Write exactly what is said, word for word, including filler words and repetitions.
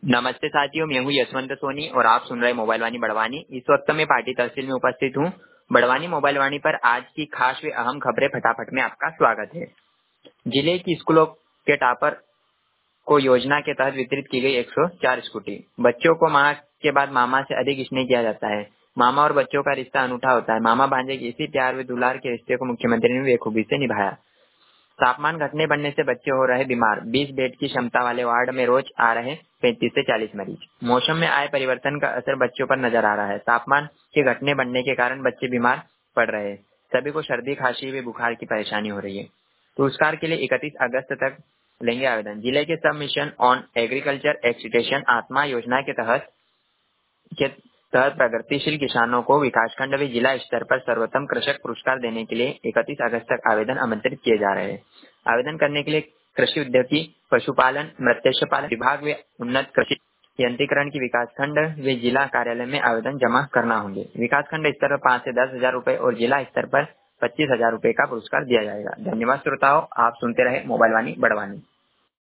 नमस्ते साथियों, मैं हूँ यशवंत सोनी और आप सुन रहे मोबाइल वाणी बड़वानी। इस वक्त मैं पार्टी तहसील में उपस्थित हूँ। बड़वानी मोबाइल वाणी पर आज की खास व अहम खबरें फटाफट में आपका स्वागत है। जिले की स्कूलों के टॉपर को योजना के तहत वितरित की गई एक सौ चार स्कूटी। बच्चों को माँ के बाद मामा से अधिक स्नेह किया जाता है। मामा और बच्चों का रिश्ता अनूठा होता है। मामा भांजे के इसी प्यार व दुलार के रिश्ते को मुख्यमंत्री ने बेखूबी से निभाया। तापमान घटने बढ़ने से बच्चे हो रहे बीमार। बीस बेड की क्षमता वाले वार्ड में रोज आ रहे पैंतीस से चालीस मरीज। मौसम में आए परिवर्तन का असर बच्चों पर नजर आ रहा है। तापमान के घटने बढ़ने के कारण बच्चे बीमार पड़ रहे हैं। सभी को सर्दी खांसी व बुखार की परेशानी हो रही है। पुरस्कार के लिए इकतीस अगस्त तक लेंगे आवेदन। जिले के सब मिशन ऑन एग्रीकल्चर एक्सटेंशन आत्मा योजना के तहत के तहत प्रगतिशील किसानों को विकासखंड व जिला स्तर पर सर्वोत्तम कृषक पुरस्कार देने के लिए इकतीस अगस्त तक आवेदन आमंत्रित किए जा रहे हैं। आवेदन करने के लिए कृषि उद्योगी, पशुपालन, मत्स्य पालन विभाग व उन्नत कृषि यंत्रीकरण की विकासखंड व जिला कार्यालय में आवेदन जमा करना होंगे। विकासखंड स्तर पर पाँच से दस हजार रूपए और जिला स्तर पर पच्चीस हजार रूपए का पुरस्कार दिया जाएगा। धन्यवाद श्रोताओं, आप सुनते रहे मोबाइल वाणी बड़वानी।